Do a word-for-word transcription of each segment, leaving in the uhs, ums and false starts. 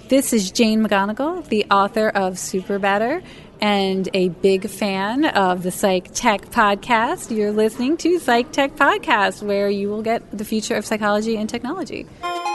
This is Jane McGonigal, the author of Super Better and a big fan of the Psych Tech Podcast. You're listening to Psych Tech Podcast, where you will get the future of psychology and technology.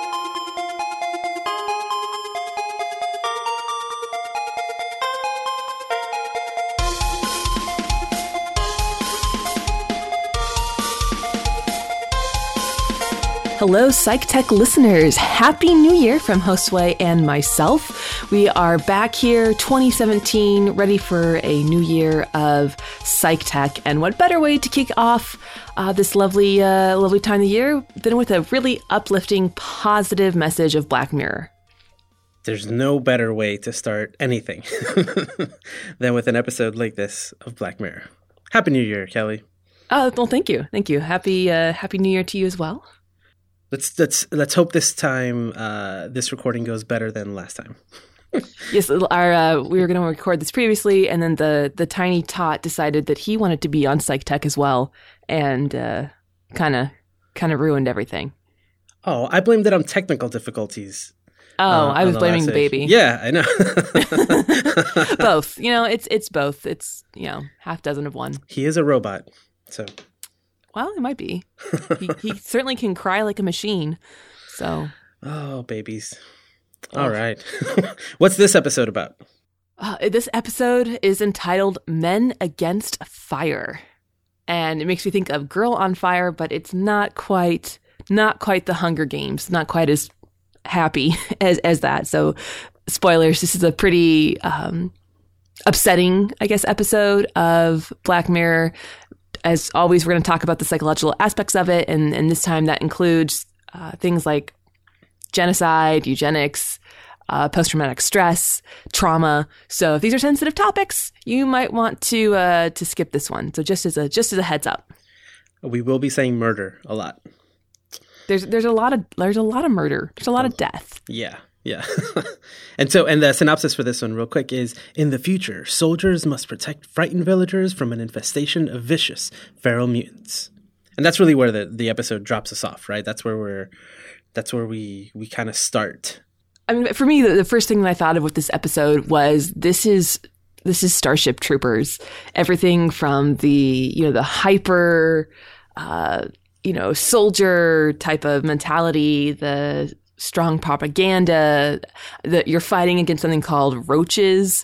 Hello, Psych Tech listeners. Happy New Year from Josue and myself. We are back here, twenty seventeen, ready for a new year of Psych Tech. And what better way to kick off uh, this lovely, uh, lovely time of year than with a really uplifting, positive message of Black Mirror? There's no better way to start anything than with an episode like this of Black Mirror. Happy New Year, Kelly. Oh, well, thank you. Thank you. Happy, uh, happy New Year to you as well. Let's let's let's hope this time uh, this recording goes better than last time. Yes, our uh, we were going to record this previously, and then the the tiny tot decided that he wanted to be on Psych Tech as well, and kind of kind of ruined everything. Oh, I blamed it on technical difficulties. Oh, uh, I was the blaming the baby. Yeah, I know. Both, you know, it's it's both. It's you know half dozen of one. He is a robot, so. Well, it might be. He, he certainly can cry like a machine. So. Oh, babies. All oh. right. What's this episode about? Uh, this episode is entitled Men Against Fire. And it makes me think of Girl on Fire, but it's not quite not quite the Hunger Games. Not quite as happy as, as that. So, spoilers, this is a pretty um, upsetting, I guess, episode of Black Mirror. As always, we're going to talk about the psychological aspects of it, and, and this time that includes uh, things like genocide, eugenics, uh, post-traumatic stress, trauma. So if these are sensitive topics, you might want to uh, to skip this one. So just as a just as a heads up, we will be saying murder a lot. There's there's a lot of there's a lot of murder. There's a lot of death. Yeah. Yeah. and so, and the synopsis for this one real quick is, in the future, soldiers must protect frightened villagers from an infestation of vicious feral mutants. And that's really where the, the episode drops us off, right? That's where we're, that's where we, we kind of start. I mean, for me, the, the first thing that I thought of with this episode was this is, this is Starship Troopers. Everything from the, you know, the hyper, uh, you know, soldier type of mentality, the strong propaganda, that you're fighting against something called roaches.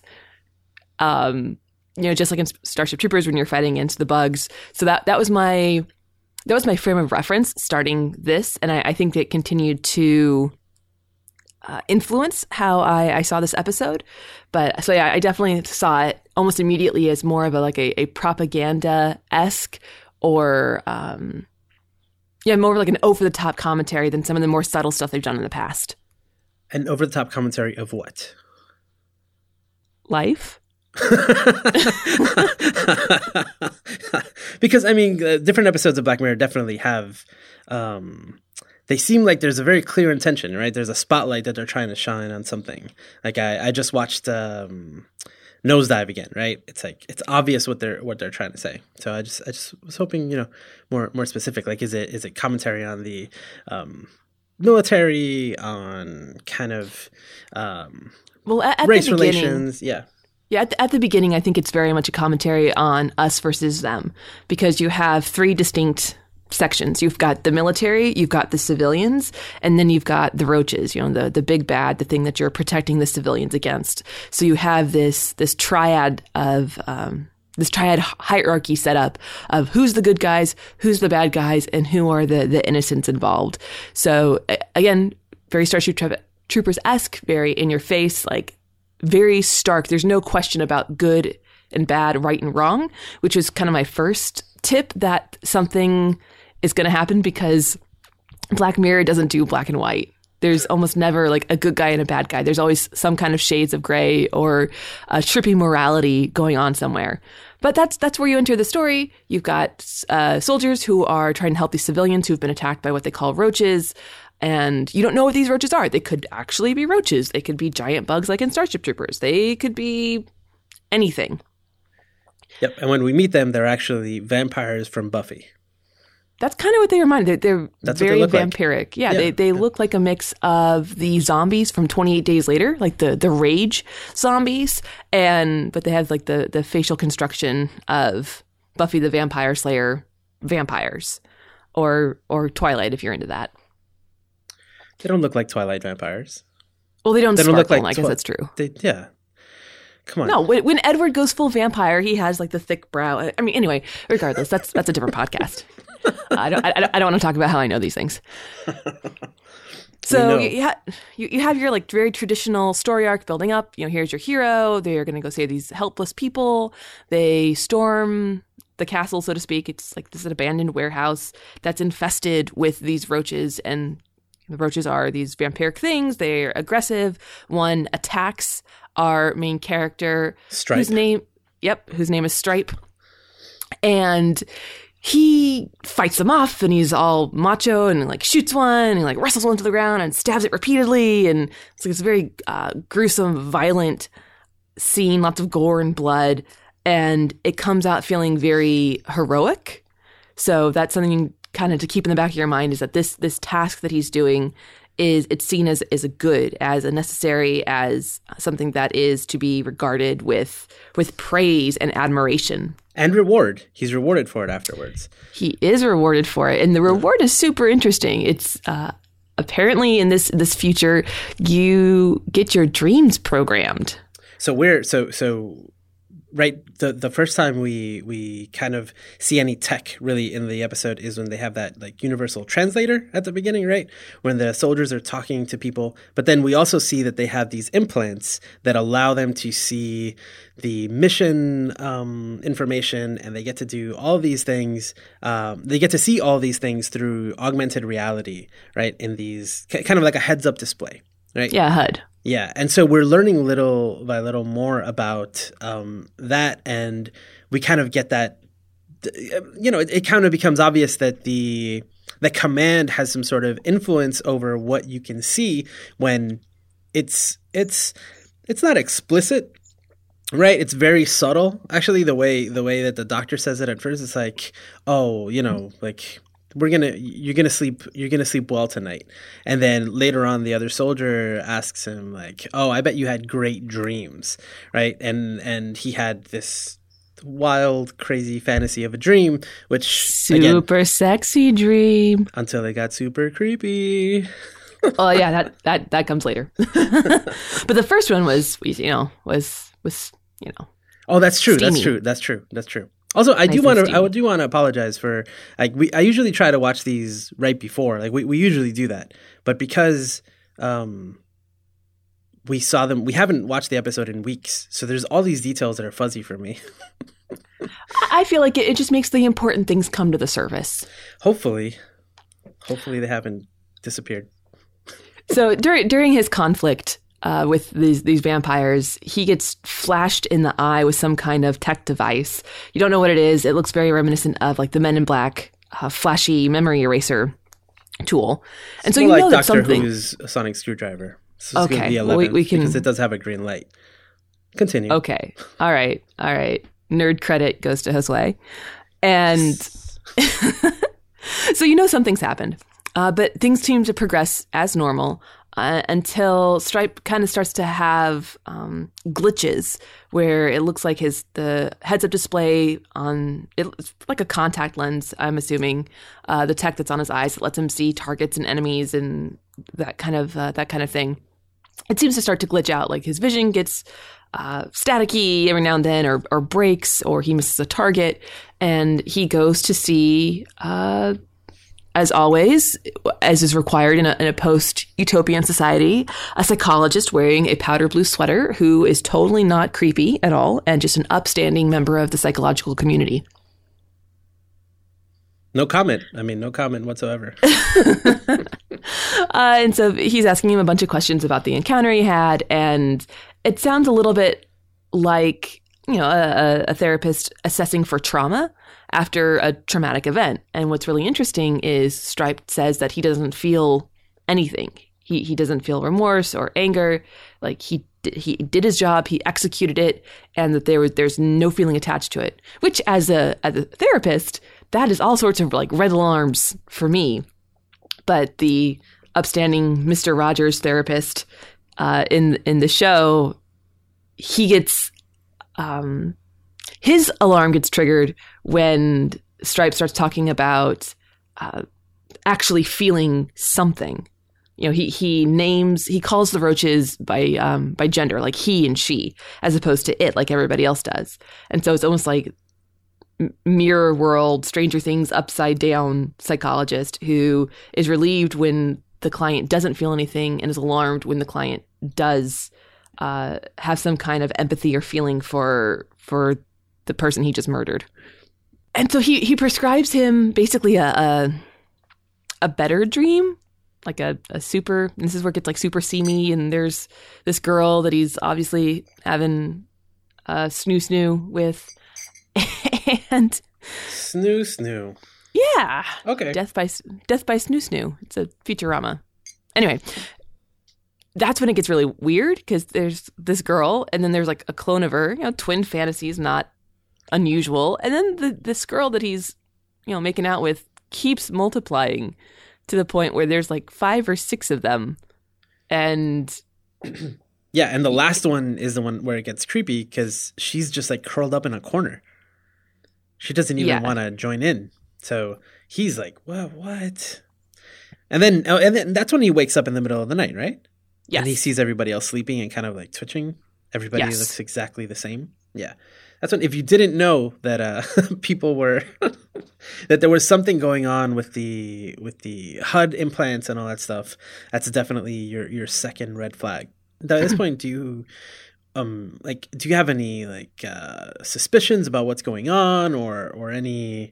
Um, you know, just like in Starship Troopers when you're fighting against the bugs. So that that was my that was my frame of reference starting this, and I, I think it continued to uh, influence how I, I saw this episode. But so yeah, I definitely saw it almost immediately as more of a like a, a propaganda-esque or um, Yeah, more like an over-the-top commentary than some of the more subtle stuff they've done in the past. An over-the-top commentary of what? Life? Because, I mean, uh, different episodes of Black Mirror definitely have... Um, they seem like there's a very clear intention, right? There's a spotlight that they're trying to shine on something. Like, I, I just watched... Um, Nosedive again, right? It's like it's obvious what they're what they're trying to say. So I just I just was hoping, you know, more more specific. Like, is it is it commentary on the um, military, on kind of um, well at, at race the relations? Yeah, yeah. At the, at the beginning, I think it's very much a commentary on us versus them, because you have three distinct sections. You've got the military, you've got the civilians, and then you've got the roaches, you know, the the big bad, the thing that you're protecting the civilians against. So you have this this triad of um, this triad hierarchy set up of who's the good guys, who's the bad guys, and who are the the innocents involved. So again, very Starship Troopers-esque, very in your face, like very stark. There's no question about good and bad, right and wrong, which was kind of my first tip that something is going to happen, because Black Mirror doesn't do black and white. There's almost never like a good guy and a bad guy. There's always some kind of shades of gray or a trippy morality going on somewhere. But that's that's where you enter the story. You've got uh, soldiers who are trying to help these civilians who've been attacked by what they call roaches. And you don't know what these roaches are. They could actually be roaches. They could be giant bugs like in Starship Troopers. They could be anything. Yep. And when we meet them, they're actually vampires from Buffy. That's kind of what they remind. They're, they're That's what they very look like. vampiric. Yeah, Yeah. they they look like a mix of the zombies from twenty-eight Days Later, like the the rage zombies, and but they have like the the facial construction of Buffy the Vampire Slayer vampires, or or Twilight if you're into that. They don't look like Twilight vampires. Well, they don't They don't sparkle. look like I guess twi- that's true. They, yeah. Come on. No, when, when Edward goes full vampire, he has like the thick brow. I mean, anyway, regardless, that's that's a different podcast. I don't I, I don't want to talk about how I know these things. So know. you, you, ha- you you have your like very traditional story arc building up. You know, here's your hero. They are going to go save these helpless people. They storm the castle, so to speak. It's like this is an abandoned warehouse that's infested with these roaches, and the roaches are these vampiric things. They're aggressive. One attacks our main character, Stripe. whose name, yep, whose name is Stripe, and he fights them off, and he's all macho and like shoots one and like wrestles one to the ground and stabs it repeatedly, and it's like this very uh, gruesome, violent scene, lots of gore and blood, and it comes out feeling very heroic. So that's something kind of to keep in the back of your mind, is that this this task that he's doing is it's seen as, as a good, as a necessary, as something that is to be regarded with with praise and admiration. And reward. He's rewarded for it afterwards. He is rewarded for it, and the reward is super interesting. It's uh, apparently in this this future, you get your dreams programmed. So we're so so right the the first time we we kind of see any tech really in the episode is when they have that like universal translator at the beginning, right? When the soldiers are talking to people, but then we also see that they have these implants that allow them to see the mission um, information, and they get to do all these things. Um, they get to see all these things through augmented reality, right? In these kind of like a heads up display, right? Yeah, H U D. Yeah, and so we're learning little by little more about um, that, and we kind of get that. You know, it, it kind of becomes obvious that the the command has some sort of influence over what you can see when it's it's it's not explicit, right? It's very subtle. Actually, the way the way that the doctor says it at first, it's like, oh, you know, like. We're gonna, you're gonna sleep, you're gonna sleep well tonight. And then later on, the other soldier asks him like, "Oh, I bet you had great dreams, right?" And and he had this wild, crazy fantasy of a dream, which Super again, sexy dream. until it got super creepy. Oh yeah, that that that comes later. But the first one was, you know, was was you know. Oh, that's true. Steamy. That's true. That's true. That's true. Also, I Nice do and want to. steamy. I do want to apologize for like we. I usually try to watch these right before. Like we, we usually do that, but because um, we saw them, we haven't watched the episode in weeks, so there's all these details that are fuzzy for me. I feel like it, it just makes the important things come to the surface. Hopefully, hopefully they haven't disappeared. So during during his conflict uh, with these these vampires, he gets flashed in the eye with some kind of tech device. You don't know what it is. It looks very reminiscent of like the Men in Black uh, flashy memory eraser tool. And so More you like know that Doctor something. Who's a sonic screwdriver. This is Okay, gonna be well, we- eleventh we can- because it does have a green light. Continue. Okay. All right. All right. Nerd credit goes to Josue. And so you know something's happened. Uh, but things seem to progress as normal uh, until Stripe kind of starts to have um, glitches where it looks like his the heads-up display on it's like a contact lens. I'm assuming uh, the tech that's on his eyes that lets him see targets and enemies and that kind of uh, that kind of thing. It seems to start to glitch out. Like his vision gets uh, staticky every now and then, or or breaks, or he misses a target, and he goes to see. Uh, As always, as is required in a, in a post-utopian society, a psychologist wearing a powder blue sweater who is totally not creepy at all and just an upstanding member of the psychological community. No comment. I mean, no comment whatsoever. Uh, and so he's asking him a bunch of questions about the encounter he had, and it sounds a little bit like, you know, a, a therapist assessing for trauma after a traumatic event. And what's really interesting is Stripe says that he doesn't feel anything. He he doesn't feel remorse or anger. Like he he did his job, he executed it, and that there was there's no feeling attached to it. Which, as a as a therapist, that is all sorts of like red alarms for me. But the upstanding Mister Rogers therapist uh, in in the show, he gets um, his alarm gets triggered when Stripe starts talking about uh, actually feeling something. You know, he he names he calls the roaches by um, by gender, like he and she, as opposed to it, like everybody else does. And so it's almost like Mirror World, Stranger Things upside down psychologist who is relieved when the client doesn't feel anything and is alarmed when the client does uh, have some kind of empathy or feeling for for the person he just murdered. And so he he prescribes him basically a a, a better dream, like a, a super, and this is where it gets like super seamy, and there's this girl that he's obviously having a snoo snoo with. And snoo snoo. Yeah. Okay. Death by Death by Snoo Snoo. It's a Futurama. Anyway, that's when it gets really weird because there's this girl and then there's like a clone of her. You know, twin fantasies, not unusual. And then the, this girl that he's, you know, making out with keeps multiplying to the point where there's like five or six of them. And yeah, and the last one is the one where it gets creepy because she's just like curled up in a corner. She doesn't even yeah. want to join in. So he's like, what, what? And then, oh, and then that's when he wakes up in the middle of the night, right? Yes. And he sees everybody else sleeping and kind of like twitching. Everybody yes. looks exactly the same. Yeah. That's when, if you didn't know that uh, people were, that there was something going on with the, with the H U D implants and all that stuff, that's definitely your, your second red flag. At this point, do you... Um, like, do you have any like uh, suspicions about what's going on, or or any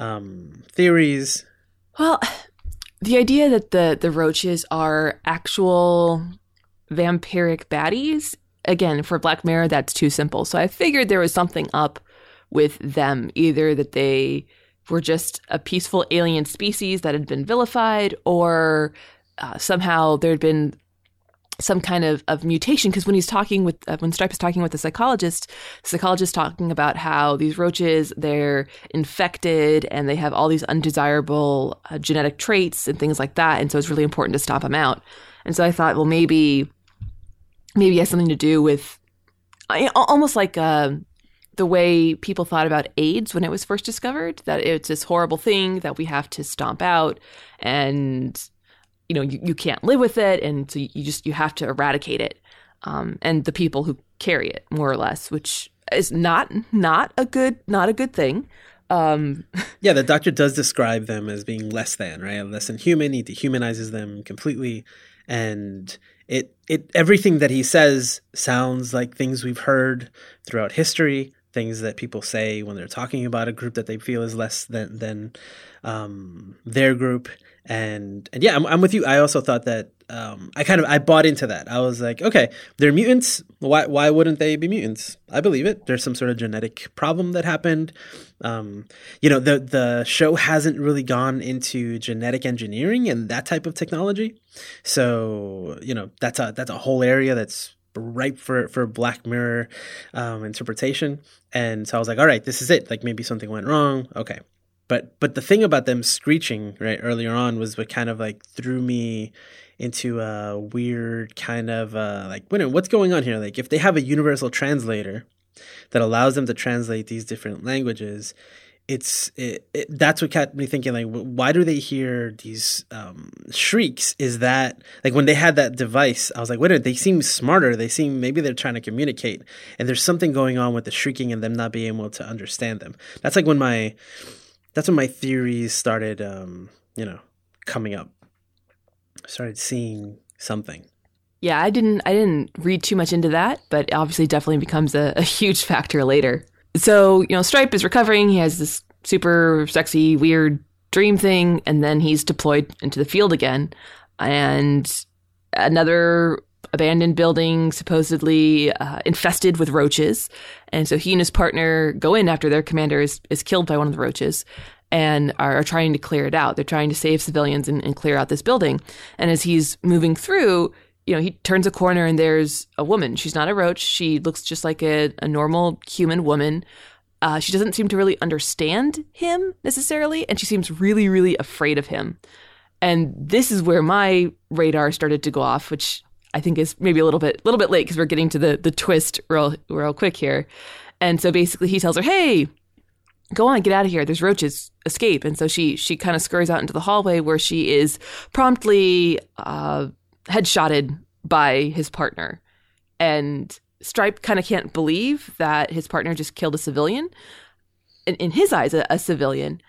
um, theories? Well, the idea that the the roaches are actual vampiric baddies, again, for Black Mirror, that's too simple. So I figured there was something up with them, either that they were just a peaceful alien species that had been vilified, or uh, somehow there had been some kind of, of mutation. Because when he's talking with, uh, when Stripe is talking with the psychologist, the psychologist talking about how these roaches, they're infected and they have all these undesirable uh, genetic traits and things like that. And so it's really important to stomp them out. And so I thought, well, maybe, maybe it has something to do with I, almost like uh, the way people thought about AIDS when it was first discovered, that it's this horrible thing that we have to stomp out, and you know, you, you can't live with it, and so you just you have to eradicate it, um, and the people who carry it, more or less, which is not not a good not a good thing. Um, yeah, the doctor does describe them as being less than right, less than human. He dehumanizes them completely, and it it everything that he says sounds like things we've heard throughout history. Things that people say when they're talking about a group that they feel is less than than um, their group. And and yeah, I'm, I'm with you. I also thought that um, I kind of I bought into that. I was like, okay, they're mutants. Why why wouldn't they be mutants? I believe it. There's some sort of genetic problem that happened. Um, you know, the the show hasn't really gone into genetic engineering and that type of technology. So you know, that's a that's a whole area that's ripe for for Black Mirror um, interpretation. And so I was like, all right, this is it. Like maybe something went wrong. Okay. But but the thing about them screeching right earlier on was what kind of like threw me into a weird kind of uh, like, wait a minute, what's going on here? Like if they have a universal translator that allows them to translate these different languages, it's it, it, that's what kept me thinking, like, why do they hear these um, shrieks? Is that like when they had that device, I was like, wait a minute, they seem smarter. They seem, maybe they're trying to communicate, and there's something going on with the shrieking and them not being able to understand them. That's like when my That's when my theories started, um, you know, coming up. I started seeing something. Yeah, I didn't. I didn't read too much into that, but obviously, definitely becomes a, a huge factor later. So, you know, Stripe is recovering. He has this super sexy, weird dream thing, and then he's deployed into the field again, and another abandoned building supposedly uh, infested with roaches. And so he and his partner go in after their commander is, is killed by one of the roaches and are, are trying to clear it out. They're trying to save civilians and, and clear out this building. And as he's moving through, you know, he turns a corner and there's a woman. She's not a roach. She looks just like a, a normal human woman, Uh, she doesn't seem to really understand him necessarily, and she seems really, really afraid of him. And this is where my radar started to go off, which I think is maybe a little bit, little bit late because we're getting to the the twist real, real quick here. And so basically, he tells her, "Hey, go on, get out of here. There's roaches. Escape." And so she she kind of scurries out into the hallway where she is promptly uh, headshotted by his partner. And Stripe kind of can't believe that his partner just killed a civilian. In, in his eyes, a, a civilian.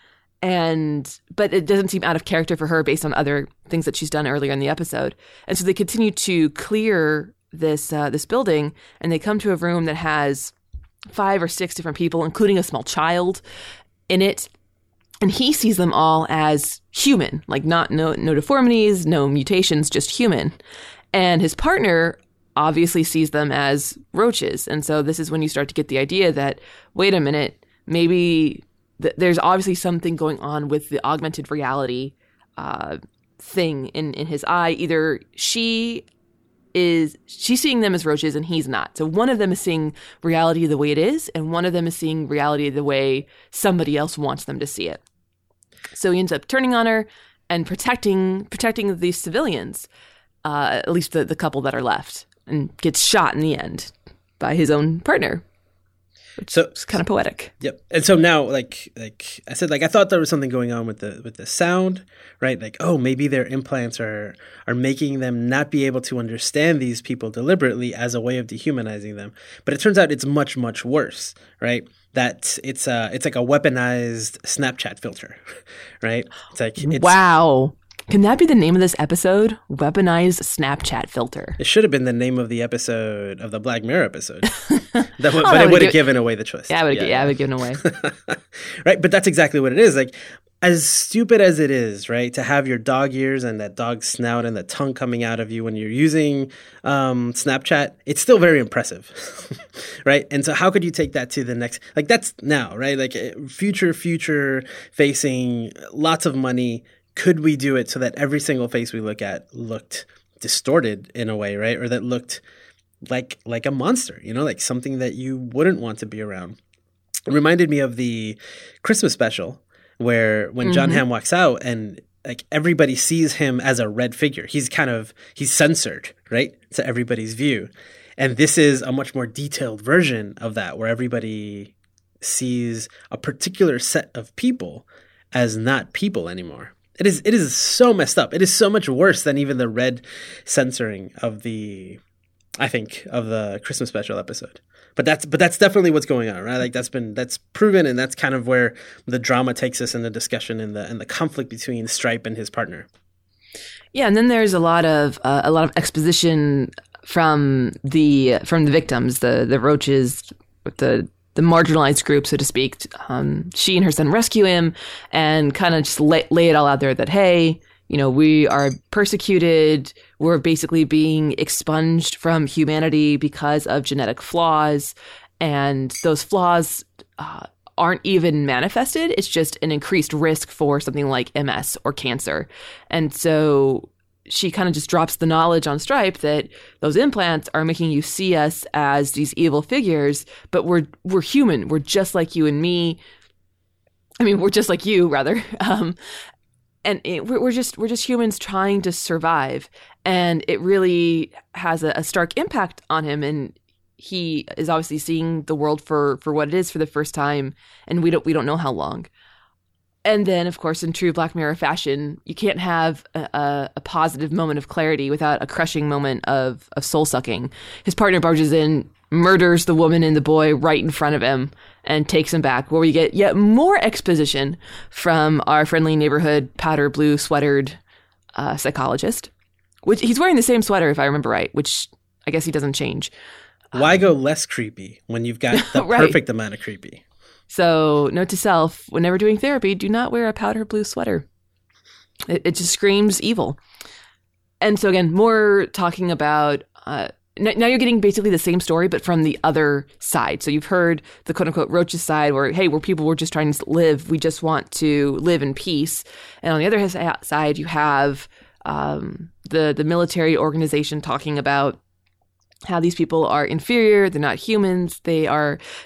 And but it doesn't seem out of character for her based on other things that she's done earlier in the episode. And so they continue to clear this uh, this building, and they come to a room that has five or six different people, including a small child in it. And he sees them all as human, like not no no deformities, no mutations, just human. And his partner obviously sees them as roaches. And so this is when you start to get the idea that, wait a minute, maybe th- there's obviously something going on with the augmented reality uh, thing in, in his eye. Either she is, she's seeing them as roaches and he's not. So one of them is seeing reality the way it is, and one of them is seeing reality the way somebody else wants them to see it. So he ends up turning on her and protecting protecting these civilians, uh, at least the, the couple that are left, and gets shot in the end by his own partner. Which so is kind of poetic. Yep. And so now, like, like I said, like I thought there was something going on with the with the sound, right? Like, oh, maybe their implants are are making them not be able to understand these people deliberately as a way of dehumanizing them. But it turns out it's much, much worse, right? That it's a it's like a weaponized Snapchat filter, right? It's like it's, wow. Can that be the name of this episode? Weaponized Snapchat filter. It should have been the name of the episode of the Black Mirror episode. that would, oh, but it would have given away the twist. Yeah, I would yeah, yeah, yeah. given away. Right, but that's exactly what it is. Like, as stupid as it is, right, to have your dog ears and that dog snout and the tongue coming out of you when you're using um, Snapchat, it's still very impressive, right? And so how could you take that to the next, like that's now, right? Like future, future facing, lots of money. Could we do it so that every single face we look at looked distorted in a way, right? Or that looked like like a monster, you know, like something that you wouldn't want to be around. It reminded me of the Christmas special where when mm-hmm. John Hamm walks out and like everybody sees him as a red figure. He's kind of, he's censored, right? To everybody's view. And this is a much more detailed version of that where everybody sees a particular set of people as not people anymore. It is it is so messed up. It is so much worse than even the red censoring of the, I think, of the Christmas special episode. But that's but that's definitely what's going on, right? Like that's been that's proven, and that's kind of where the drama takes us in the discussion and the and the conflict between Stripe and his partner. Yeah, and then there's a lot of uh, a lot of exposition from the from the victims, the the roaches, the. the marginalized group, so to speak. Um, she and her son rescue him and kind of just lay, lay it all out there that, hey, you know, we are persecuted. We're basically being expunged from humanity because of genetic flaws. And those flaws uh, aren't even manifested. It's just an increased risk for something like M S or cancer. And so she kind of just drops the knowledge on Stripe that those implants are making you see us as these evil figures, but we're we're human. We're just like you and me. I mean, we're just like you, rather. Um, and it, we're, we're just we're just humans trying to survive. And it really has a, a stark impact on him. And he is obviously seeing the world for for what it is for the first time. And we don't we don't know how long. And then, of course, in true Black Mirror fashion, you can't have a, a positive moment of clarity without a crushing moment of, of soul-sucking. His partner barges in, murders the woman and the boy right in front of him, and takes him back, where we get yet more exposition from our friendly neighborhood powder blue sweatered uh, psychologist. Which he's wearing the same sweater, if I remember right, which I guess he doesn't change. Why um, go less creepy when you've got the right. perfect amount of creepy? So, note to self, whenever doing therapy, do not wear a powder blue sweater. It, it just screams evil. And so, again, more talking about, uh, n- now you're getting basically the same story, but from the other side. So you've heard the quote-unquote roaches side where, hey, we're people, we're just trying to live. We just want to live in peace. And on the other side, you have um, the, the military organization talking about how these people are inferior, they're not humans, they are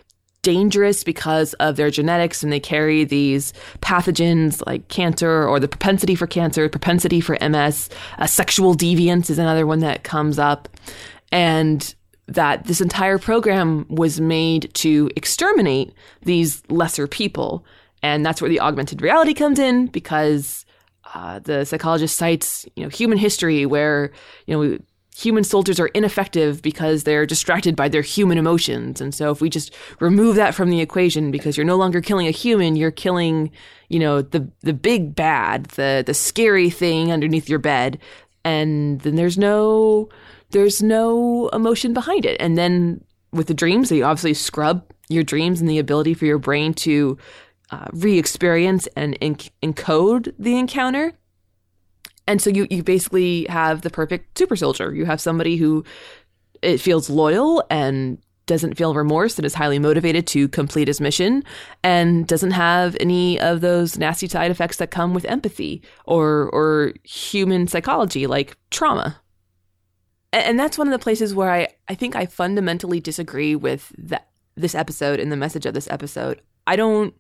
dangerous because of their genetics, and they carry these pathogens like cancer or the propensity for cancer, propensity for M S. Uh, sexual deviance is another one that comes up. And that this entire program was made to exterminate these lesser people. And that's where the augmented reality comes in, because uh, the psychologist cites, you know, human history where, you know, human soldiers are ineffective because they're distracted by their human emotions. And so if we just remove that from the equation, because you're no longer killing a human, you're killing, you know, the the big bad, the the scary thing underneath your bed. And then there's no there's no emotion behind it. And then with the dreams, they obviously scrub your dreams and the ability for your brain to uh, re-experience and enc- encode the encounter. And so you, you basically have the perfect super soldier. You have somebody who it feels loyal and doesn't feel remorse and is highly motivated to complete his mission and doesn't have any of those nasty side effects that come with empathy or or human psychology like trauma. And, and that's one of the places where I, I think I fundamentally disagree with that, this episode and the message of this episode. I don't...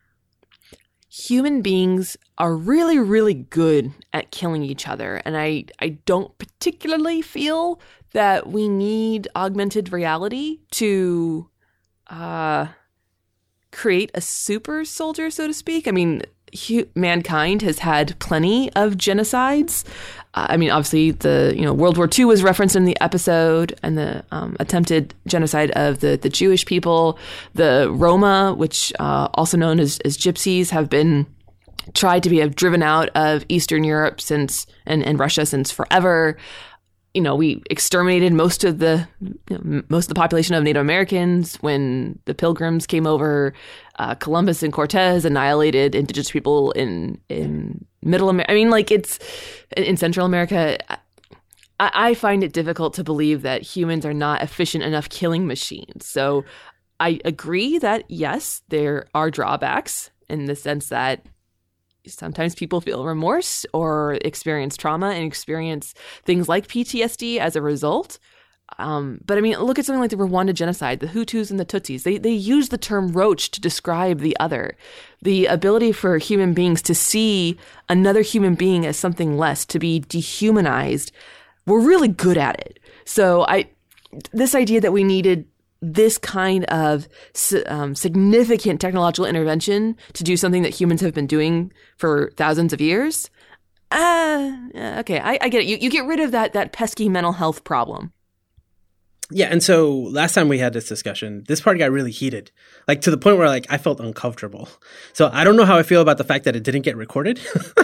Human beings are really, really good at killing each other. And I, I don't particularly feel that we need augmented reality to uh, create a super soldier, so to speak. I mean, hu- mankind has had plenty of genocides. Uh, I mean, obviously, the you know World War Two was referenced in the episode, and the um, attempted genocide of the, the Jewish people. The Roma, which uh, also known as, as gypsies, have been tried to be have driven out of Eastern Europe since and, and Russia since forever. You know, we exterminated most of the you know, most of the population of Native Americans when the Pilgrims came over. Uh, Columbus and Cortez annihilated indigenous people in in Middle America. I mean, like it's in Central America. I, I find it difficult to believe that humans are not efficient enough killing machines. So I agree that yes, there are drawbacks in the sense that sometimes people feel remorse or experience trauma and experience things like P T S D as a result. Um, but I mean, look at something like the Rwanda genocide, the Hutus and the Tutsis. They they use the term roach to describe the other. The ability for human beings to see another human being as something less, to be dehumanized. We're really good at it. So I, this idea that we needed this kind of um, significant technological intervention to do something that humans have been doing for thousands of years. Uh, okay, I, I get it. You you get rid of that that pesky mental health problem. Yeah, and so last time we had this discussion, this part got really heated, like to the point where like I felt uncomfortable. So I don't know how I feel about the fact that it didn't get recorded.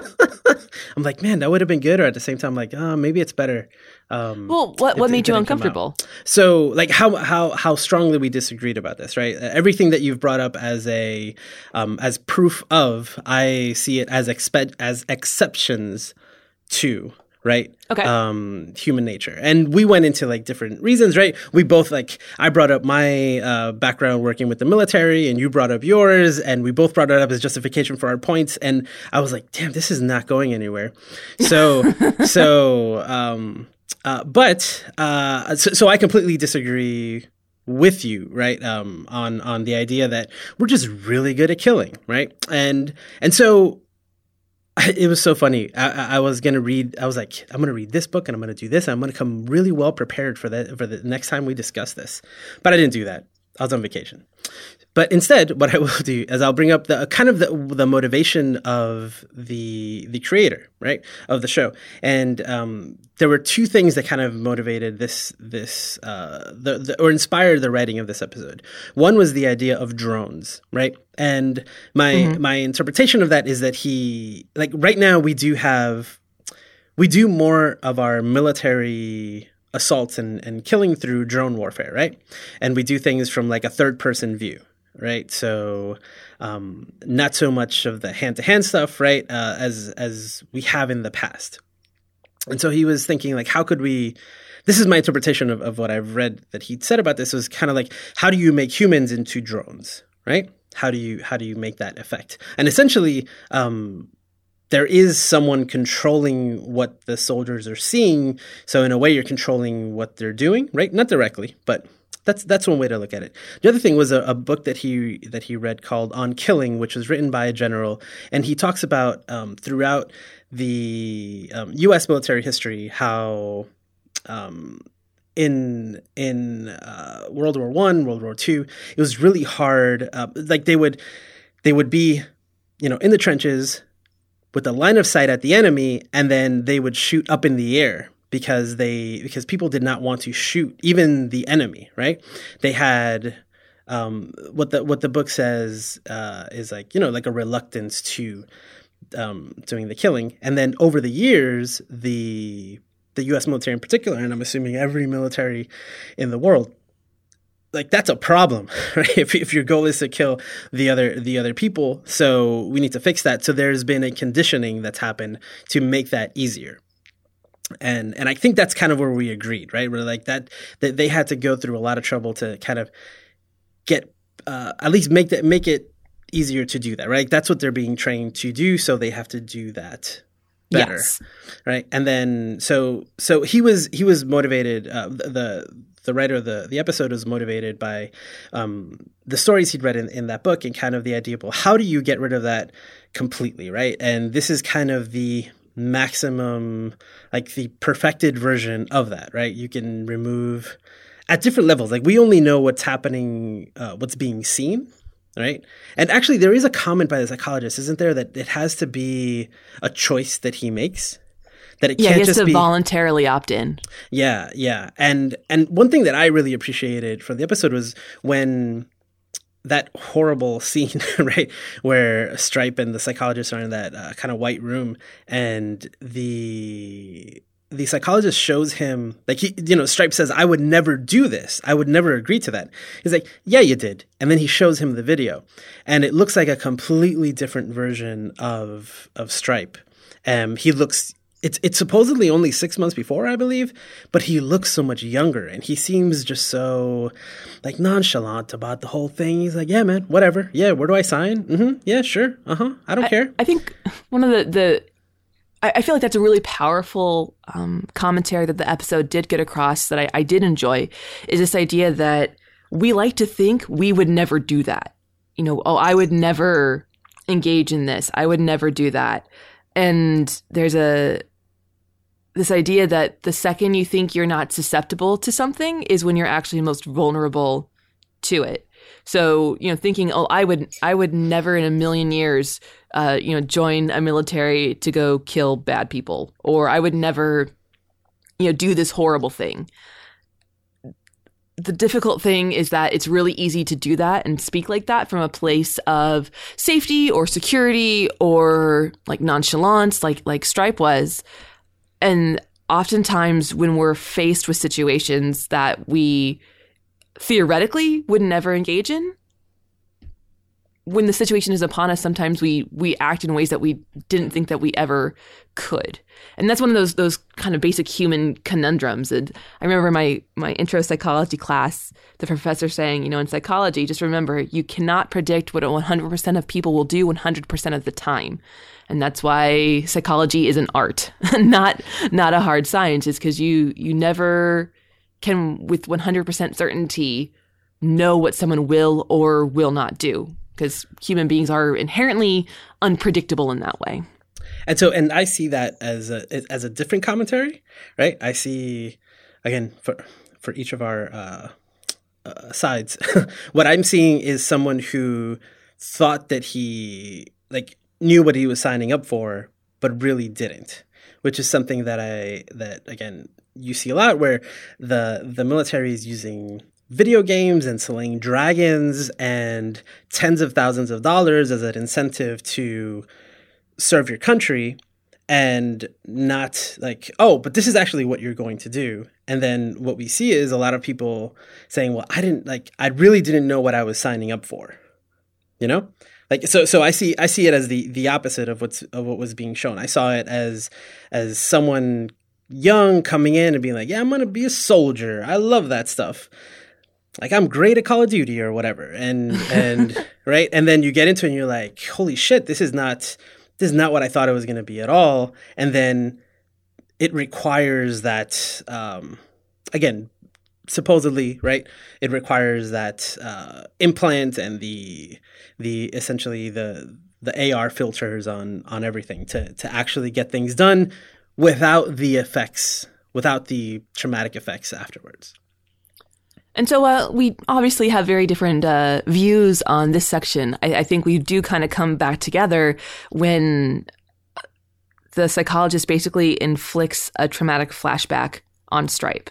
I'm like, man, that would have been good. Or at the same time, like, oh, maybe it's better. Um, well, what what made you uncomfortable? So, like, how how how strongly we disagreed about this, right? Everything that you've brought up as a um, as proof of, I see it as expe- as exceptions to. Right? Okay. Um, human nature. And we went into like different reasons, right? We both like, I brought up my uh, background working with the military and you brought up yours and we both brought it up as justification for our points. And I was like, damn, this is not going anywhere. So, so, um, uh, but, uh, so, so I completely disagree with you, right? Um, on, on the idea that we're just really good at killing, right? And, and so, it was so funny. I, I was going to read, I was like, I'm going to read this book and I'm going to do this. And I'm going to come really well prepared for that, for the next time we discuss this. But I didn't do that. I was on vacation. But instead, what I will do is I'll bring up the kind of the, the motivation of the the creator, right, of the show. And um, there were two things that kind of motivated this this uh, the, the or inspired the writing of this episode. One was the idea of drones, right? And my mm-hmm. my interpretation of that is that he like right now we do have we do more of our military assaults and, and killing through drone warfare, right? And we do things from like a third person view, right? So um, not so much of the hand to hand stuff, right? Uh, as as we have in the past. And so he was thinking like, how could we? This is my interpretation of, of what I've read that he said about this was kind of like, how do you make humans into drones, right? How do you how do you make that effect? And essentially, um, there is someone controlling what the soldiers are seeing. So in a way, you're controlling what they're doing, right? Not directly, but that's that's one way to look at it. The other thing was a, a book that he that he read called On Killing, which was written by a general, and he talks about um, throughout the um, U S military history how um, in in uh, World War One, World War Two, it was really hard. Uh, like they would they would be, you know, in the trenches with the line of sight at the enemy, and then they would shoot up in the air because they because people did not want to shoot even the enemy, right? They had um, what the what the book says uh, is like, you know, like a reluctance to um, doing the killing, and then over the years, the the U S military in particular, and I'm assuming every military in the world, like that's a problem, right? If, if your goal is to kill the other the other people, so we need to fix that. So there's been a conditioning that's happened to make that easier, and and I think that's kind of where we agreed, right? Where like that that they had to go through a lot of trouble to kind of get uh, at least make that make it easier to do that, right? That's what they're being trained to do, so they have to do that better, yes. Right? And then so so he was he was motivated. Uh, the, the The writer of the, the episode was motivated by um, the stories he'd read in, in that book and kind of the idea of, well, how do you get rid of that completely, right? And this is kind of the maximum, like the perfected version of that, right? You can remove at different levels. Like we only know what's happening, uh, what's being seen, right? And actually there is a comment by the psychologist, isn't there, that it has to be a choice that he makes? That it yeah, can't he has just to be voluntarily opt in. Yeah, yeah. And and one thing that I really appreciated from the episode was when that horrible scene, right, where Stripe and the psychologist are in that uh, kind of white room, and the the psychologist shows him, like, he, you know, Stripe says, I would never do this. I would never agree to that. He's like, yeah, you did. And then he shows him the video, and it looks like a completely different version of of Stripe. Um, he looks... It's it's supposedly only six months before, I believe, but he looks so much younger, and he seems just so like nonchalant about the whole thing. He's like, yeah, man, whatever. Yeah, where do I sign? Mm-hmm. Yeah, sure. Uh-huh. I don't I, care. I think one of the, the I, I feel like that's a really powerful um, commentary that the episode did get across that I, I did enjoy, is this idea that we like to think we would never do that. You know, oh, I would never engage in this. I would never do that. And there's a this idea that the second you think you're not susceptible to something is when you're actually most vulnerable to it. So, you know, thinking, oh, I would, I would never in a million years, uh, you know, join a military to go kill bad people, or I would never, you know, do this horrible thing. The difficult thing is that it's really easy to do that and speak like that from a place of safety or security or like nonchalance, like like Stripe was. And oftentimes when we're faced with situations that we theoretically would never engage in, when the situation is upon us, sometimes we we act in ways that we didn't think that we ever could. And that's one of those those kind of basic human conundrums. And I remember my my intro psychology class, the professor saying, you know, in psychology, just remember, you cannot predict what one hundred percent of people will do one hundred percent of the time. And that's why psychology is an art, not not a hard science, is because you you never can with one hundred percent certainty know what someone will or will not do, because human beings are inherently unpredictable in that way. And so, and I see that as a as a different commentary, right? I see, again, for for each of our uh, uh, sides, what I'm seeing is someone who thought that he like knew what he was signing up for, but really didn't, which is something that I that again you see a lot, where the the military is using video games and slaying dragons and tens of thousands of dollars as an incentive to serve your country, and not like, oh, but this is actually what you're going to do. And then what we see is a lot of people saying, well, I didn't like, I really didn't know what I was signing up for, you know? Like, so, so I see, I see it as the, the opposite of what's, of what was being shown. I saw it as, as someone young coming in and being like, yeah, I'm going to be a soldier. I love that stuff. Like, I'm great at Call of Duty or whatever. And, and, right. And then you get into it and you're like, holy shit, this is not, this is not what I thought it was going to be at all. And then it requires that, um, again, supposedly, right? It requires that uh, implant and the the essentially the the A R filters on on everything to to actually get things done without the effects, without the traumatic effects afterwards. And so uh, we obviously have very different uh, views on this section. I, I think we do kind of come back together when the psychologist basically inflicts a traumatic flashback on Stripe.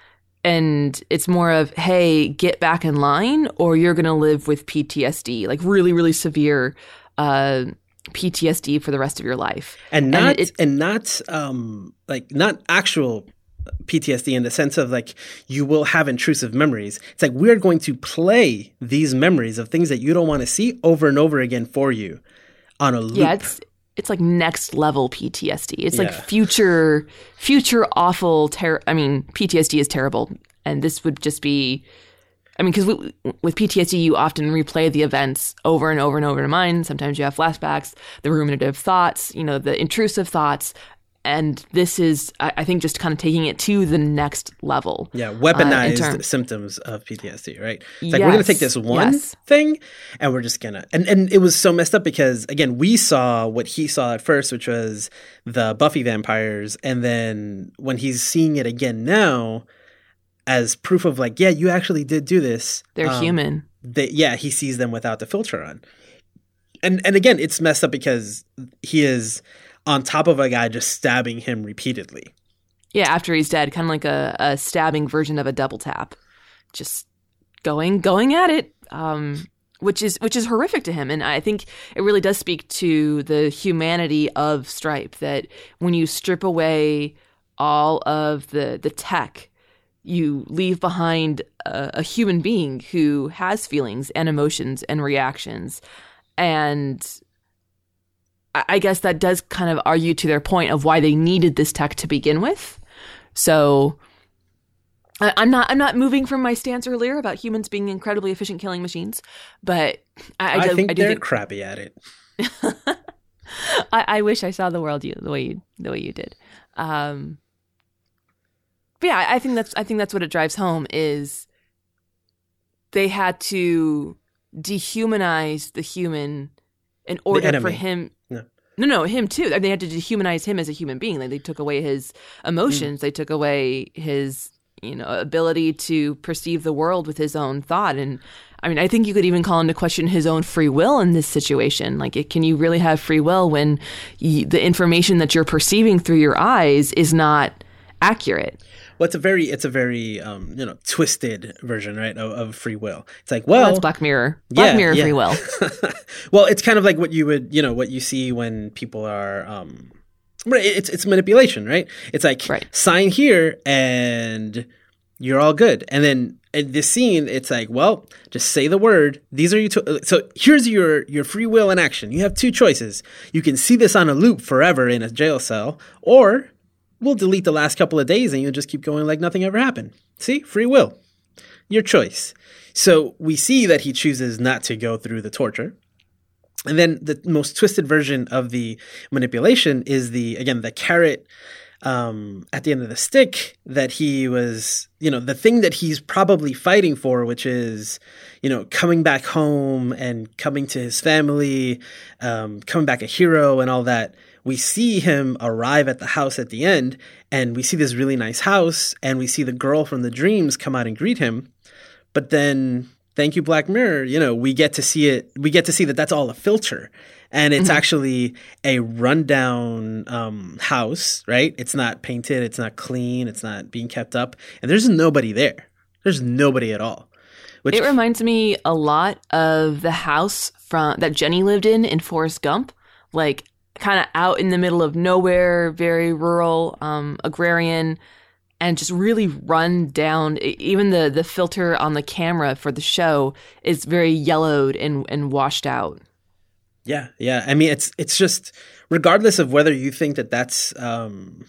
And it's more of, hey, get back in line or you're going to live with P T S D, like really, really severe uh, P T S D for the rest of your life. And not, and, it, and not um, like not actual P T S D in the sense of like you will have intrusive memories. It's like we're going to play these memories of things that you don't want to see over and over again for you on a loop. Yeah, it's it's like next level P T S D. It's Yeah. like future future awful terror. I mean, P T S D is terrible, and this would just be. I mean, because with P T S D, you often replay the events over and over and over in your mind. Sometimes you have flashbacks, the ruminative thoughts, you know, the intrusive thoughts. And this is, I think, just kind of taking it to the next level. Yeah, weaponized uh, term- symptoms of P T S D, right? It's like yes, we're going to take this one yes. thing and we're just going to... And, and it was so messed up because, again, we saw what he saw at first, which was the Buffy vampires. And then when he's seeing it again now as proof of like, yeah, you actually did do this. They're um, human. They, yeah, he sees them without the filter on. And And again, it's messed up because he is... on top of a guy just stabbing him repeatedly. Yeah, after he's dead, kind of like a, a stabbing version of a double tap, just going going at it, um, which is which is horrific to him. And I think it really does speak to the humanity of Stripe, that when you strip away all of the the tech, you leave behind a, a human being who has feelings and emotions and reactions. And I guess that does kind of argue to their point of why they needed this tech to begin with. So I, I'm not I'm not moving from my stance earlier about humans being incredibly efficient killing machines, but I, I, I do, think I do they're think crappy at it. I, I wish I saw the world you, the way you, the way you did. Um, but yeah, I think that's I think that's what it drives home is they had to dehumanize the human in order for him. No. no, no, him too. They had to dehumanize him as a human being. Like they took away his emotions. Mm. They took away his, you know, ability to perceive the world with his own thought. And I mean, I think you could even call into question his own free will in this situation. Like, it, can you really have free will when you, the information that you're perceiving through your eyes is not accurate? Well, it's a very, it's a very, um, you know, twisted version, right, of, of free will. It's like, well, well that's Black Mirror. Black yeah, Mirror yeah. free will. Well, it's kind of like what you would, you know, what you see when people are, um, it's it's manipulation, right? It's like right. sign here and you're all good, and then in this scene, it's like, well, just say the word. These are your to- so here's your your free will in action. You have two choices. You can see this on a loop forever in a jail cell, or we'll delete the last couple of days and you'll just keep going like nothing ever happened. See? Free will. Your choice. So we see that he chooses not to go through the torture. And then the most twisted version of the manipulation is the, again, the carrot um, at the end of the stick that he was, you know, the thing that he's probably fighting for, which is, you know, coming back home and coming to his family, um, coming back a hero and all that. We see him arrive at the house at the end, and we see this really nice house, and we see the girl from the dreams come out and greet him. But then, thank you, Black Mirror, you know, we get to see it. We get to see that that's all a filter, and it's mm-hmm. actually a rundown um, house, right? It's not painted, it's not clean, it's not being kept up, and there's nobody there. There's nobody at all. Which, it reminds me a lot of the house from that Jenny lived in in Forrest Gump, like kind of out in the middle of nowhere, very rural, um, agrarian, and just really run down. Even the, the filter on the camera for the show is very yellowed and, and washed out. Yeah, yeah. I mean, it's it's just, regardless of whether you think that that's, um,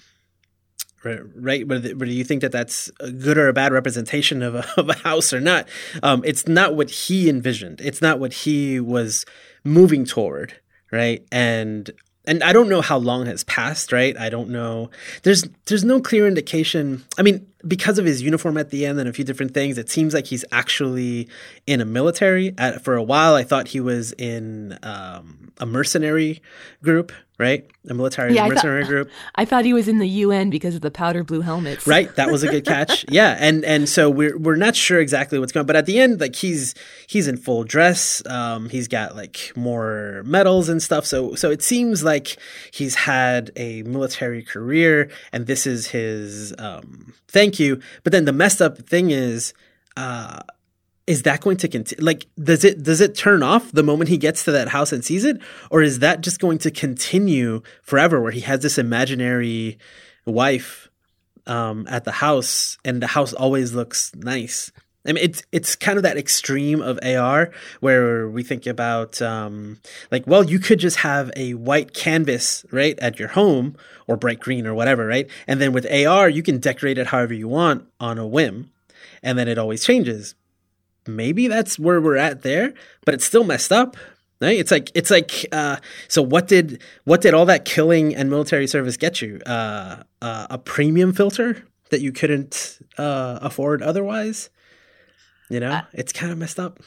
right, whether, whether you think that that's a good or a bad representation of a, of a house or not, um, it's not what he envisioned. It's not what he was moving toward, right? And and I don't know how long has passed, right? I don't know. There's there's no clear indication. I mean, because of his uniform at the end and a few different things, it seems like he's actually in a military. At, for a while, I thought he was in um, a mercenary group, right? A military yeah, mercenary I thought, group. I thought he was in the U N because of the powder blue helmets. Right, that was a good catch. Yeah, and and so we're we're not sure exactly what's going on, but at the end, like he's he's in full dress. Um, he's got like more medals and stuff. So so it seems like he's had a military career, and this is his um, thank you. But then the messed up thing is. Uh, Is that going to continue? Like, does it does it turn off the moment he gets to that house and sees it, or is that just going to continue forever, where he has this imaginary wife um, at the house, and the house always looks nice? I mean, it's it's kind of that extreme of A R where we think about um, like, well, you could just have a white canvas right at your home, or bright green or whatever, right? And then with A R, you can decorate it however you want on a whim, and then it always changes. Maybe that's where we're at there, but it's still messed up, right? It's like it's like uh, so. What did what did all that killing and military service get you? Uh, uh, a premium filter that you couldn't uh, afford otherwise. You know, uh, it's kind of messed up.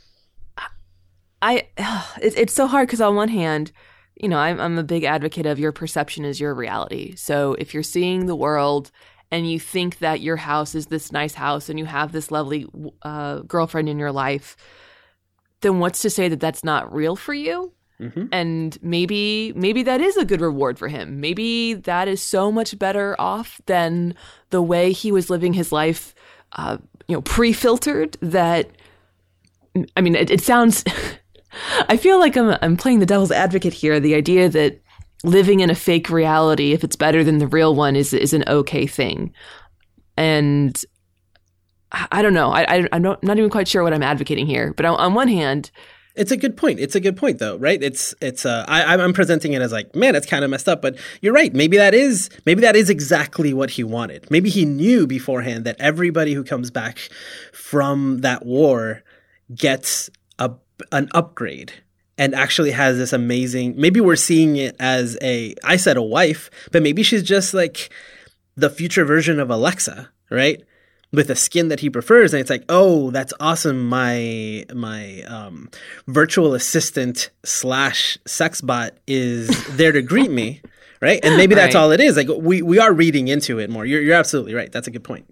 I it, it's so hard because on one hand, you know, I'm I'm a big advocate of your perception is your reality. So if you're seeing the world and you think that your house is this nice house and you have this lovely uh, girlfriend in your life, then what's to say that that's not real for you? Mm-hmm. And maybe maybe that is a good reward for him. Maybe that is so much better off than the way he was living his life, uh, you know, pre-filtered. That, I mean, it, it sounds. I feel like I'm I'm playing the devil's advocate here. The idea that living in a fake reality, if it's better than the real one, is is an okay thing. And I don't know. I, I, I'm not, not even quite sure what I'm advocating here. But on, on one hand, it's a good point. It's a good point, though, right? It's it's. Uh, I, I'm presenting it as like, man, it's kind of messed up. But you're right. Maybe that is maybe that is exactly what he wanted. Maybe he knew beforehand that everybody who comes back from that war gets a an upgrade. And actually has this amazing, maybe we're seeing it as a, I said a wife, but maybe she's just like the future version of Alexa, right? With a skin that he prefers. And it's like, oh, that's awesome. My, my um, virtual assistant slash sex bot is there to greet me, right? And maybe that's right. all it is. Like we, we are reading into it more. You're, you're absolutely right. That's a good point.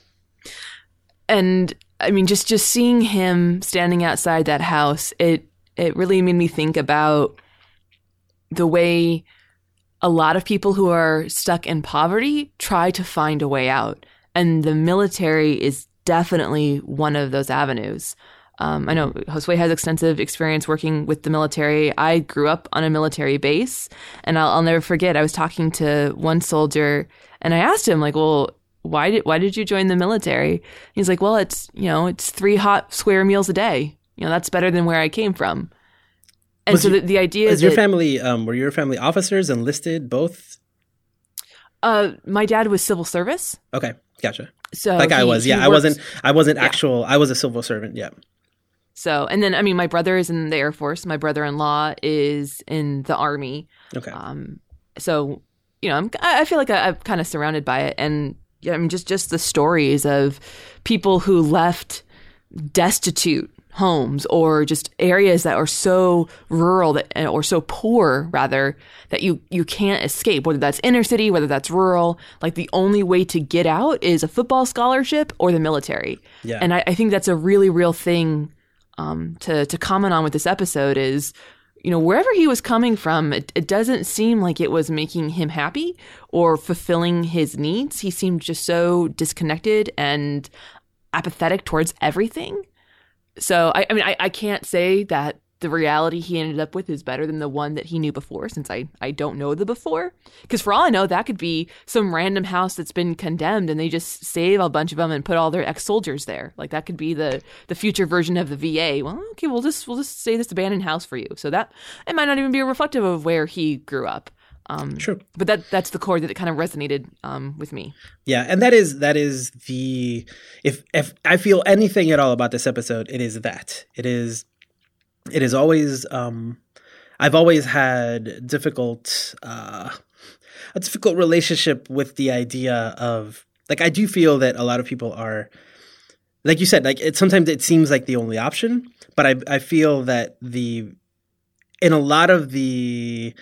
And I mean, just, just seeing him standing outside that house, it, It really made me think about the way a lot of people who are stuck in poverty try to find a way out. And the military is definitely one of those avenues. Um, I know Josue has extensive experience working with the military. I grew up on a military base, and I'll, I'll never forget, I was talking to one soldier, and I asked him, like, well, why did why did you join the military? He's like, well, it's, you know, it's three hot square meals a day. You know, that's better than where I came from. And was so you, the, the idea is your that, family, um, were your family officers enlisted both? Uh, my dad was civil service. Okay, gotcha. So like he, I was, yeah, I works, wasn't, I wasn't yeah. actual, I was a civil servant, yeah. So, and then, I mean, my brother is in the Air Force. My brother-in-law is in the Army. Okay. Um, so, you know, I'm, I feel like I, I'm kind of surrounded by it. And yeah, I mean, just, just the stories of people who left destitute homes or just areas that are so rural that, or so poor rather, that you, you can't escape, whether that's inner city, whether that's rural. Like the only way to get out is a football scholarship or the military. Yeah. And I, I think that's a really real thing um, to, to comment on with this episode is, you know, wherever he was coming from, it, it doesn't seem like it was making him happy or fulfilling his needs. He seemed just so disconnected and apathetic towards everything. So, I, I mean, I, I can't say that the reality he ended up with is better than the one that he knew before, since I, I don't know the before. Because for all I know, that could be some random house that's been condemned and they just save a bunch of them and put all their ex-soldiers there. Like that could be the, the future version of the V A. Well, okay, we'll just we'll just say this abandoned house for you. So that it might not even be reflective of where he grew up. Um, True. But that that's the chord that kind of resonated um, with me. Yeah, and that is that is the if if I feel anything at all about this episode, it is that it is it is always um, I've always had difficult, uh, a difficult relationship with the idea of, like, I do feel that a lot of people are, like you said, like it, sometimes it seems like the only option, but I, I feel that the, in a lot of the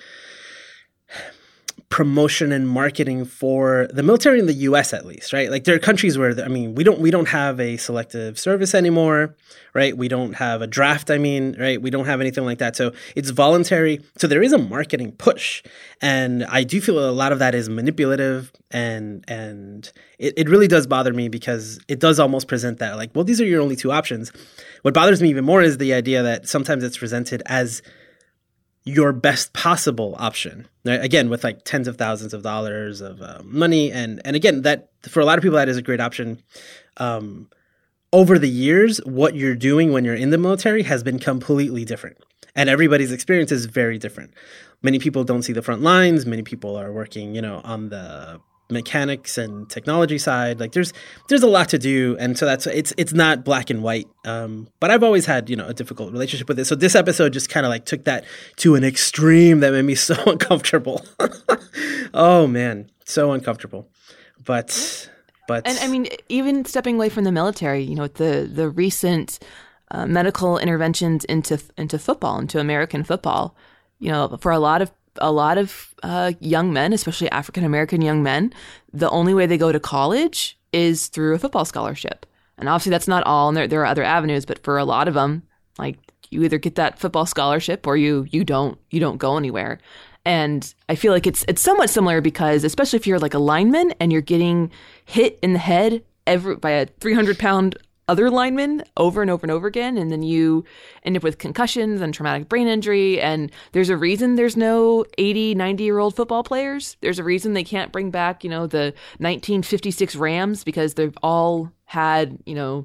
promotion and marketing for the military in the U S at least, right? Like there are countries where, I mean, we don't we don't have a selective service anymore, right? We don't have a draft, I mean, right? We don't have anything like that. So it's voluntary. So there is a marketing push. And I do feel a lot of that is manipulative, and and it, it really does bother me because it does almost present that like, well, these are your only two options. What bothers me even more is the idea that sometimes it's presented as your best possible option, right? Again, with like tens of thousands of dollars of uh, money. And, and again, that for a lot of people, that is a great option. Um, over the years, what you're doing when you're in the military has been completely different. And everybody's experience is very different. Many people don't see the front lines. Many people are working, you know, on the mechanics and technology side. Like there's there's a lot to do, and so that's it's it's not black and white. Um, but I've always had, you know, a difficult relationship with it. So this episode just kind of like took that to an extreme that made me so uncomfortable. Oh man, so uncomfortable. But but and I mean, even stepping away from the military, you know, the the recent uh, medical interventions into into football, into American football, you know, for a lot of a lot of uh, young men, especially African-American young men, the only way they go to college is through a football scholarship. And obviously that's not all, and there, there are other avenues, but for a lot of them, like you either get that football scholarship or you you don't you don't go anywhere. And I feel like it's it's somewhat similar because especially if you're like a lineman and you're getting hit in the head every by a three hundred pound other linemen over and over and over again, and then you end up with concussions and traumatic brain injury, and there's a reason there's no eighty, ninety year old football players. There's a reason they can't bring back, you know, the nineteen fifty-six Rams because they've all had, you know,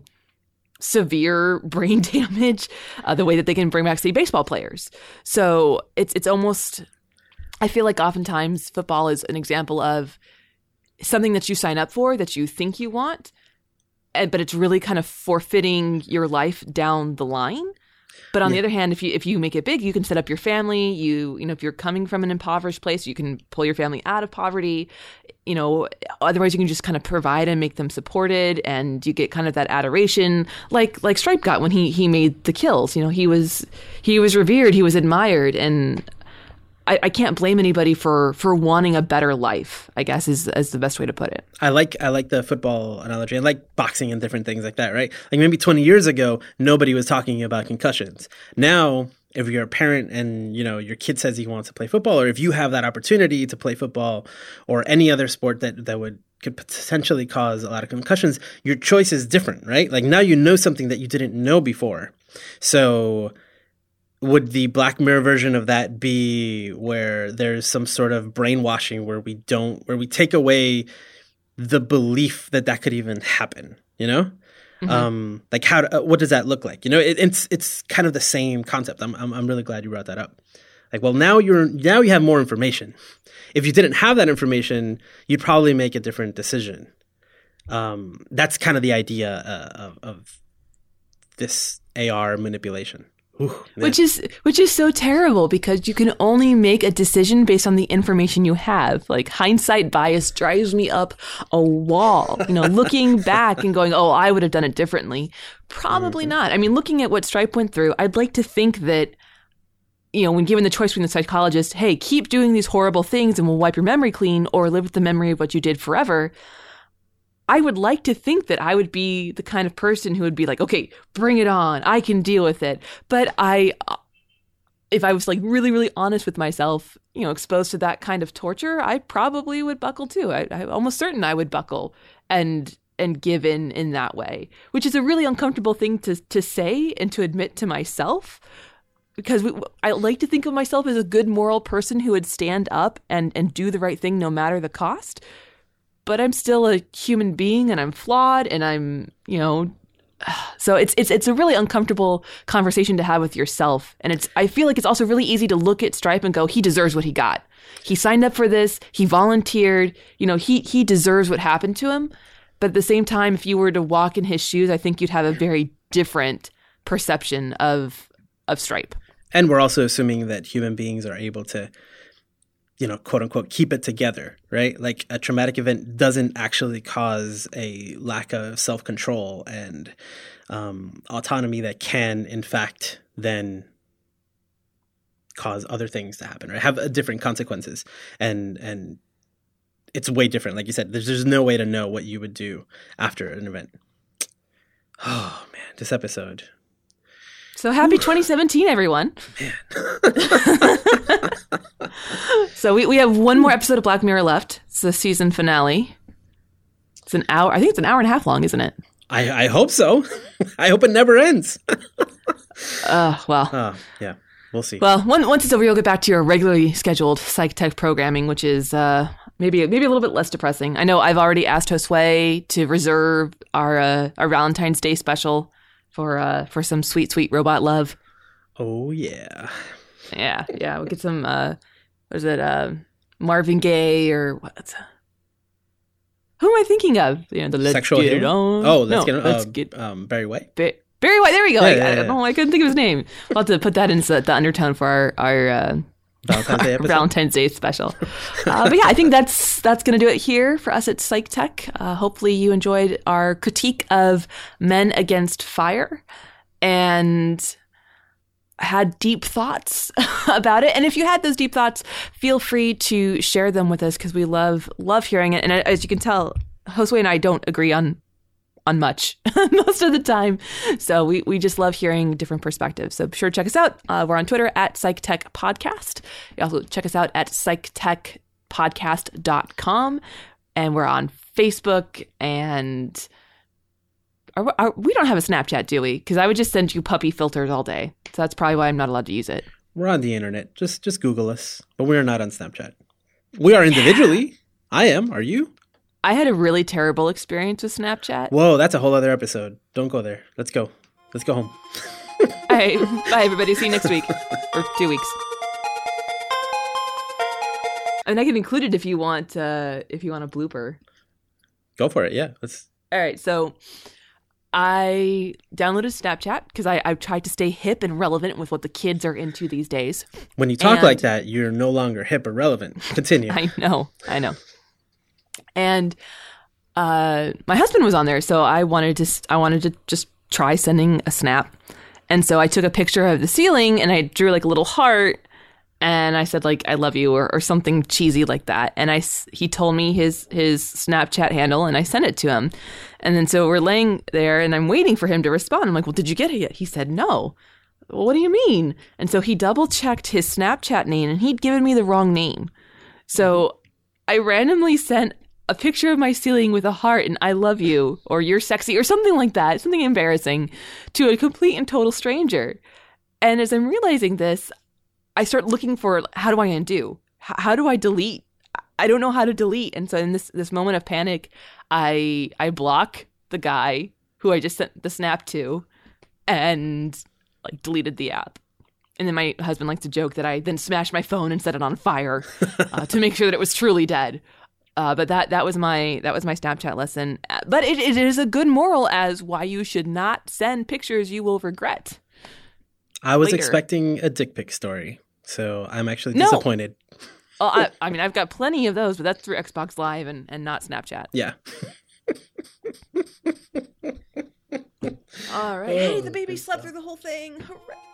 severe brain damage uh, the way that they can bring back, say, baseball players. So it's it's almost, I feel like oftentimes football is an example of something that you sign up for that you think you want, but it's really kind of forfeiting your life down the line. But on yeah. the other hand, if you if you make it big, you can set up your family. You you know, if you're coming from an impoverished place, you can pull your family out of poverty. You know, otherwise you can just kind of provide and make them supported, and you get kind of that adoration, like like Stripe got when he he made the kills. You know, he was he was revered, he was admired, and I, I can't blame anybody for, for wanting a better life, I guess is is the best way to put it. I like I like the football analogy. I like boxing and different things like that, right? Like maybe twenty years ago, nobody was talking about concussions. Now, if you're a parent and, you know, your kid says he wants to play football, or if you have that opportunity to play football or any other sport that, that would could potentially cause a lot of concussions, your choice is different, right? Like now you know something that you didn't know before. So would the Black Mirror version of that be where there's some sort of brainwashing where we don't, where we take away the belief that that could even happen, you know? Mm-hmm. Um, like how, uh, what does that look like? You know, it, it's, it's kind of the same concept. I'm, I'm, I'm really glad you brought that up. Like, well, now you're, now you have more information. If you didn't have that information, you'd probably make a different decision. Um, that's kind of the idea uh, of, of this A R manipulation. Ooh, which is which is so terrible because you can only make a decision based on the information you have. Like hindsight bias drives me up a wall. You know, looking back and going, "Oh, I would have done it differently." Probably mm-hmm. not. I mean, looking at what Stripe went through, I'd like to think that, you know, when given the choice between the psychologist, "Hey, keep doing these horrible things and we'll wipe your memory clean," or live with the memory of what you did forever, I would like to think that I would be the kind of person who would be like, okay, bring it on. I can deal with it. But I, if I was like really, really honest with myself, you know, exposed to that kind of torture, I probably would buckle too. I, I'm almost certain I would buckle and and give in in that way, which is a really uncomfortable thing to to say and to admit to myself. Because we, I like to think of myself as a good moral person who would stand up and, and do the right thing no matter the cost. But I'm still a human being and I'm flawed and I'm, you know, so it's it's it's a really uncomfortable conversation to have with yourself. And it's I feel like it's also really easy to look at Stripe and go, he deserves what he got. He signed up for this. He volunteered. You know, he he deserves what happened to him. But at the same time, if you were to walk in his shoes, I think you'd have a very different perception of of Stripe. And we're also assuming that human beings are able to, you know, quote unquote, keep it together, right? Like a traumatic event doesn't actually cause a lack of self-control and um, autonomy that can, in fact, then cause other things to happen, right? Have uh, different consequences. And, and it's way different. Like you said, there's, there's no way to know what you would do after an event. Oh, man, this episode. So happy twenty seventeen, everyone. So we, we have one more episode of Black Mirror left. It's the season finale. It's an hour. I think it's an hour and a half long, isn't it? I, I hope so. I hope it never ends. uh, well. Uh, yeah, we'll see. Well, one, once it's over, you'll get back to your regularly scheduled psych tech programming, which is uh, maybe maybe a little bit less depressing. I know I've already asked Josue to reserve our uh, our Valentine's Day special for uh, for some sweet, sweet robot love. Oh, yeah. Yeah, yeah. We'll get some, uh, what is it, uh, Marvin Gaye or what's Who am I thinking of? You know, the Let's Sexual Get It humor? On. Oh, let's no, get, let's uh, get um, Barry White. Ba- Barry White, there we go. Yeah, I, yeah, I yeah. don't know, I couldn't think of his name. I'll have to put that in the, the undertone for our, our uh, Valentine's Day episode. Valentine's Day special. Uh, but yeah, I think that's that's going to do it here for us at Psych Tech. Uh, hopefully you enjoyed our critique of Men Against Fire and had deep thoughts about it. And if you had those deep thoughts, feel free to share them with us because we love love hearing it. And as you can tell, Josue and I don't agree on on much most of the time. So we, we just love hearing different perspectives. So be sure to check us out. Uh, we're on Twitter at PsychTech Podcast. You also check us out at psych tech podcast dot com. And we're on Facebook and are, are, we don't have a Snapchat, do we? Because I would just send you puppy filters all day. So that's probably why I'm not allowed to use it. We're on the internet. Just just Google us. But we're not on Snapchat. We are individually. I am. Are you? I had a really terrible experience with Snapchat. Whoa, that's a whole other episode. Don't go there. Let's go. Let's go home. All right. Bye, everybody. See you next week. Or two weeks. And I can include it if you want uh, if you want a blooper. Go for it. Yeah. Let's. All right. So I downloaded Snapchat because I, I tried to stay hip and relevant with what the kids are into these days. When you talk And- like that, you're no longer hip or relevant. Continue. I know. I know. And uh, my husband was on there, so I wanted to I wanted to just try sending a snap. And so I took a picture of the ceiling and I drew like a little heart and I said like I love you or, or something cheesy like that. And I s- he told me his his Snapchat handle and I sent it to him. And then so we're laying there and I'm waiting for him to respond. I'm like, well, did you get it yet? He said no. Well, what do you mean? And so he double checked his Snapchat name and he'd given me the wrong name. So I randomly sent a picture of my ceiling with a heart and I love you or you're sexy or something like that, something embarrassing to a complete and total stranger. And as I'm realizing this, I start looking for how do I undo? H- how do I delete? I don't know how to delete. And so in this this moment of panic, I I block the guy who I just sent the snap to and like deleted the app. And then my husband likes to joke that I then smashed my phone and set it on fire uh, to make sure that it was truly dead. Uh, but that that was my that was my Snapchat lesson. But it, it is a good moral as why you should not send pictures you will regret. I was later. expecting a dick pic story, so I'm actually No. disappointed. Well, I, I mean, I've got plenty of those, but that's through Xbox Live and, and not Snapchat. Yeah. All right. Hey, the baby slept through the whole thing. Hooray.